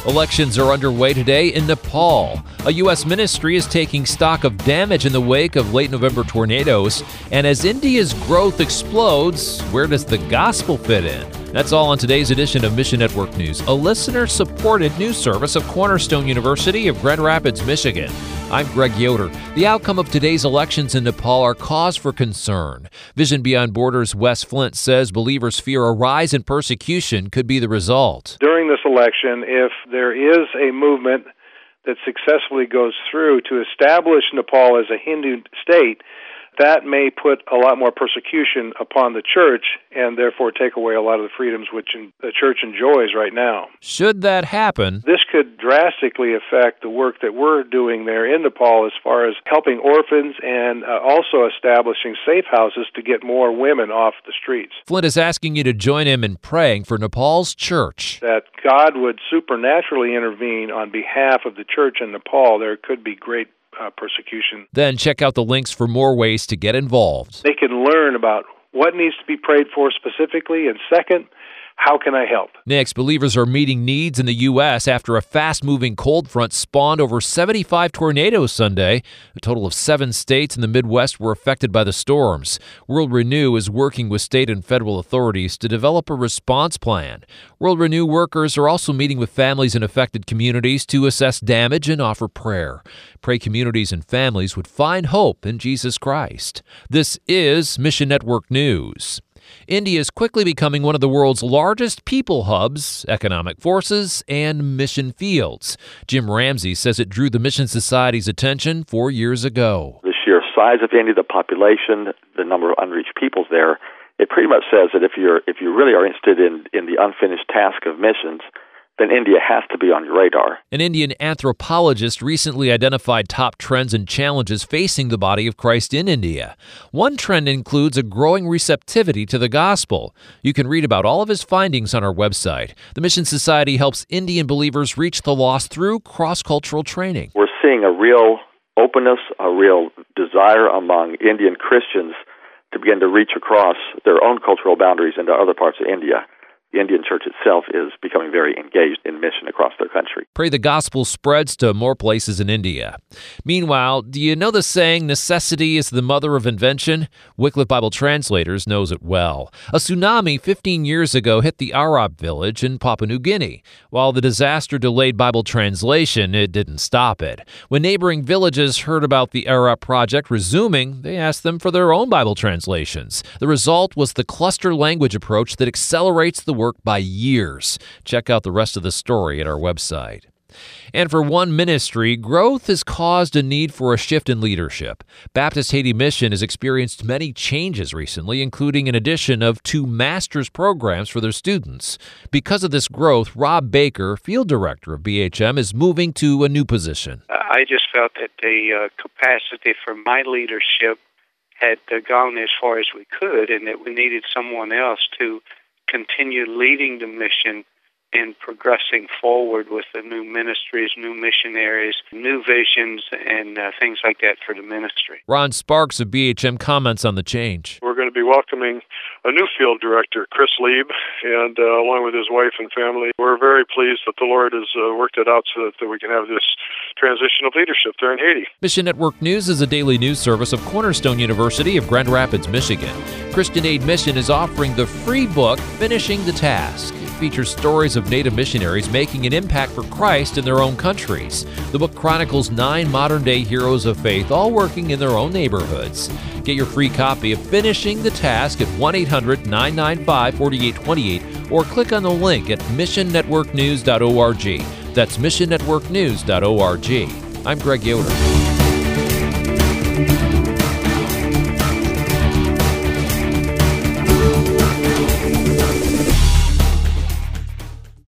Elections are underway today in Nepal. A U.S. ministry is taking stock of damage in the wake of late November tornadoes. And as India's growth explodes, where does the gospel fit in? That's all on today's edition of Mission Network News, a listener-supported news service of Cornerstone University of Grand Rapids, Michigan. I'm Greg Yoder. The outcome of today's elections in Nepal are cause for concern. Vision Beyond Borders' Wes Flint says believers fear a rise in persecution could be the result. During this election, if there is a movement that successfully goes through to establish Nepal as a Hindu state, that may put a lot more persecution upon the church and therefore take away a lot of the freedoms which the church enjoys right now. Should that happen, this could drastically affect the work that we're doing there in Nepal as far as helping orphans and also establishing safe houses to get more women off the streets. Flint is asking you to join him in praying for Nepal's church. That God would supernaturally intervene on behalf of the church in Nepal. There could be great persecution. Then check out the links for more ways to get involved. They can learn about what needs to be prayed for specifically, and second, how can I help? Next, believers are meeting needs in the U.S. after a fast-moving cold front spawned over 75 tornadoes Sunday. A total of 7 states in the Midwest were affected by the storms. World Renew is working with state and federal authorities to develop a response plan. World Renew workers are also meeting with families in affected communities to assess damage and offer prayer. Pray communities and families would find hope in Jesus Christ. This is Mission Network News. India is quickly becoming one of the world's largest people hubs, economic forces, and mission fields. Jim Ramsey says it drew the Mission Society's attention 4 years ago. The sheer size of India, the population, the number of unreached peoples there, it pretty much says that if you really are interested in the unfinished task of missions, then India has to be on your radar. An Indian anthropologist recently identified top trends and challenges facing the body of Christ in India. One trend includes a growing receptivity to the gospel. You can read about all of his findings on our website. The Mission Society helps Indian believers reach the lost through cross-cultural training. We're seeing a real openness, a real desire among Indian Christians to begin to reach across their own cultural boundaries into other parts of India. The Indian church itself is becoming very engaged in mission across their country. Pray the gospel spreads to more places in India. Meanwhile, do you know the saying, necessity is the mother of invention? Wycliffe Bible Translators knows it well. A tsunami 15 years ago hit the Arab village in Papua New Guinea. While the disaster delayed Bible translation, it didn't stop it. When neighboring villages heard about the Arab project resuming, they asked them for their own Bible translations. The result was the cluster language approach that accelerates the work by years. Check out the rest of the story at our website. And for one ministry, growth has caused a need for a shift in leadership. Baptist Haiti Mission has experienced many changes recently, including an addition of 2 master's programs for their students. Because of this growth, Rob Baker, field director of BHM, is moving to a new position. I just felt that the capacity for my leadership had gone as far as we could, and that we needed someone else to continue leading the mission and progressing forward with the new ministries, new missionaries, new visions, and things like that for the ministry. Ron Sparks of BHM comments on the change. We're going to be welcoming a new field director, Chris Lieb, and along with his wife and family. We're very pleased that the Lord has worked it out so that we can have this transition of leadership there in Haiti. Mission Network News is a daily news service of Cornerstone University of Grand Rapids, Michigan. Christian Aid Mission is offering the free book, Finishing the Task. It features stories of Native missionaries making an impact for Christ in their own countries. The book chronicles 9 modern-day heroes of faith, all working in their own neighborhoods. Get your free copy of Finishing the Task at 1-800-995-4828 or click on the link at missionnetworknews.org. That's missionnetworknews.org. I'm Greg Yoder.